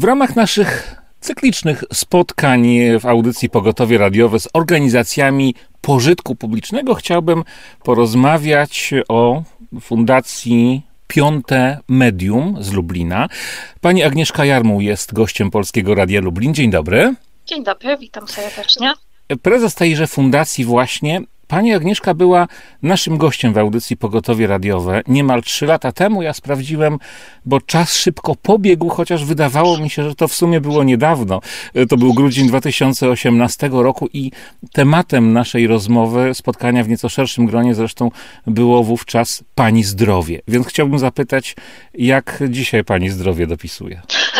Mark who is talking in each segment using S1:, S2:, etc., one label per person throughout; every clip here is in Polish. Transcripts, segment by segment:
S1: ramach naszych cyklicznych spotkań w audycji Pogotowie Radiowe z organizacjami pożytku publicznego chciałbym porozmawiać o Fundacji Piąte Medium z Lublina. Pani Agnieszka Jarmuł jest gościem Polskiego Radia Lublin. Dzień dobry.
S2: Dzień dobry, witam serdecznie.
S1: Prezes tejże fundacji właśnie. Pani Agnieszka była naszym gościem w audycji Pogotowie Radiowe niemal 3 lata temu. Ja sprawdziłem, bo czas szybko pobiegł, chociaż wydawało mi się, że to w sumie było niedawno. To był grudzień 2018 roku i tematem naszej rozmowy, spotkania w nieco szerszym gronie zresztą, było wówczas Pani zdrowie. Więc chciałbym zapytać, jak dzisiaj Pani zdrowie dopisuje?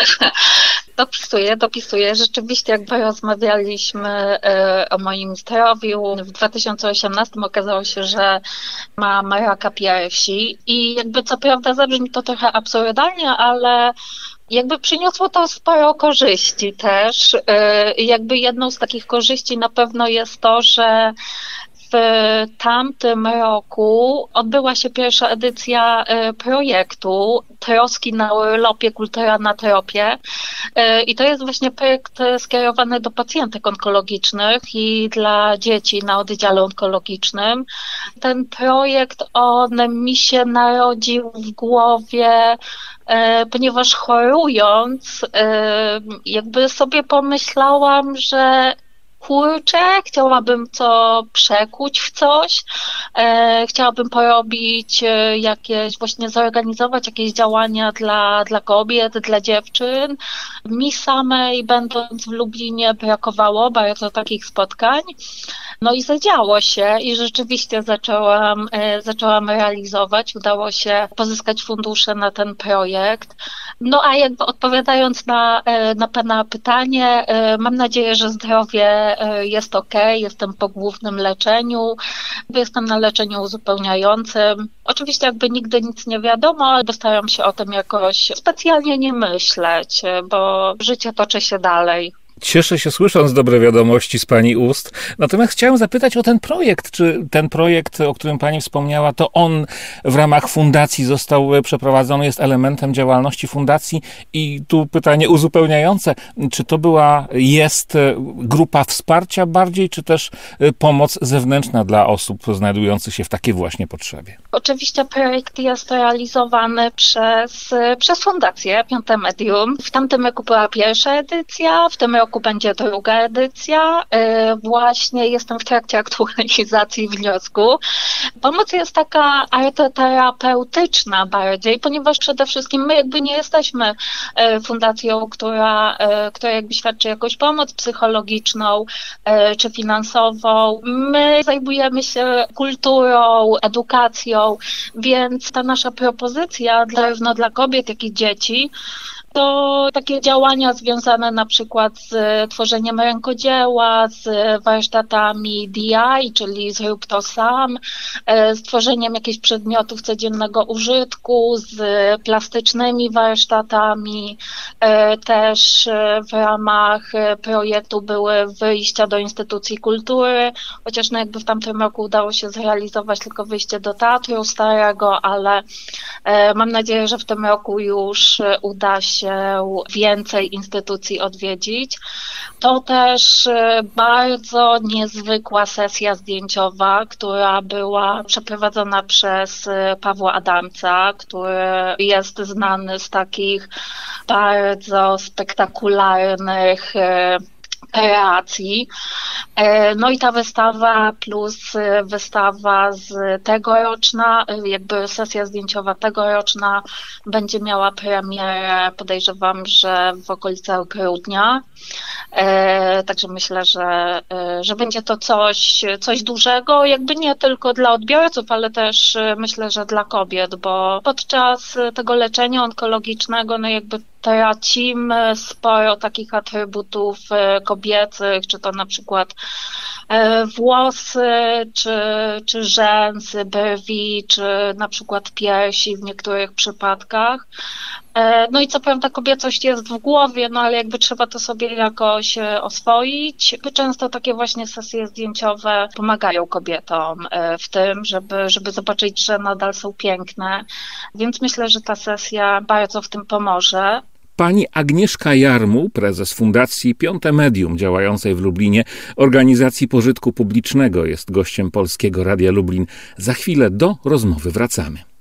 S2: Dopisuję. Rzeczywiście jakby rozmawialiśmy o moim zdrowiu. W 2018 okazało się, że mam raka piersi i jakby co prawda zabrzmi to trochę absurdalnie, ale jakby przyniosło to sporo korzyści też. Jakby jedną z takich korzyści na pewno jest to, że w tamtym roku odbyła się pierwsza edycja projektu Troski na urlopie, kultura na tropie. I to jest właśnie projekt skierowany do pacjentek onkologicznych i dla dzieci na oddziale onkologicznym. Ten projekt, on mi się narodził w głowie, ponieważ chorując, jakby sobie pomyślałam, że kurczę, chciałabym to przekuć w coś, chciałabym porobić jakieś, właśnie zorganizować jakieś działania dla kobiet, dla dziewczyn. Mi samej, będąc w Lublinie, brakowało bardzo takich spotkań. No i zadziało się i rzeczywiście zaczęłam realizować. Udało się pozyskać fundusze na ten projekt. No a jakby odpowiadając na Pana pytanie, mam nadzieję, że zdrowie jest okej. Jestem po głównym leczeniu. Jestem na leczeniu uzupełniającym. Oczywiście jakby nigdy nic nie wiadomo, ale staram się o tym jakoś specjalnie nie myśleć, bo życie toczy się dalej.
S1: Cieszę się słysząc dobre wiadomości z Pani ust. Natomiast chciałem zapytać o ten projekt. Czy ten projekt, o którym Pani wspomniała, to on w ramach fundacji został przeprowadzony, jest elementem działalności fundacji? I tu pytanie uzupełniające. Czy to jest grupa wsparcia bardziej, czy też pomoc zewnętrzna dla osób znajdujących się w takiej właśnie potrzebie?
S2: Oczywiście projekt jest realizowany przez Fundację Piąte Medium. W tamtym roku była pierwsza edycja, w tym roku będzie druga edycja. Właśnie jestem w trakcie aktualizacji wniosku. Pomoc jest taka arteterapeutyczna bardziej, ponieważ przede wszystkim my jakby nie jesteśmy fundacją, która jakby świadczy jakąś pomoc psychologiczną czy finansową. My zajmujemy się kulturą, edukacją, więc ta nasza propozycja zarówno dla kobiet, jak i dzieci to takie działania związane na przykład z tworzeniem rękodzieła, z warsztatami DIY, czyli zrób to sam, z tworzeniem jakichś przedmiotów codziennego użytku, z plastycznymi warsztatami. Też w ramach projektu były wyjścia do instytucji kultury, chociaż no jakby w tamtym roku udało się zrealizować tylko wyjście do Teatru Starego, ale mam nadzieję, że w tym roku już uda się więcej instytucji odwiedzić. To też bardzo niezwykła sesja zdjęciowa, która była przeprowadzona przez Pawła Adamca, który jest znany z takich bardzo spektakularnych kreacji. No i ta wystawa plus wystawa tegoroczna, jakby sesja zdjęciowa tegoroczna będzie miała premierę, podejrzewam, że w okolicach grudnia. Także myślę, że będzie to coś dużego, jakby nie tylko dla odbiorców, ale też myślę, że dla kobiet, bo podczas tego leczenia onkologicznego no jakby tracimy sporo takich atrybutów kobiecych, czy to na przykład włosy, czy rzęsy, brwi, czy na przykład piersi w niektórych przypadkach. No i co prawda kobiecość jest w głowie, no ale jakby trzeba to sobie jakoś oswoić. Często takie właśnie sesje zdjęciowe pomagają kobietom w tym, żeby zobaczyć, że nadal są piękne. Więc myślę, że ta sesja bardzo w tym pomoże.
S1: Pani Agnieszka Jarmuł, prezes Fundacji Piąte Medium działającej w Lublinie, organizacji pożytku publicznego, jest gościem Polskiego Radia Lublin. Za chwilę do rozmowy wracamy.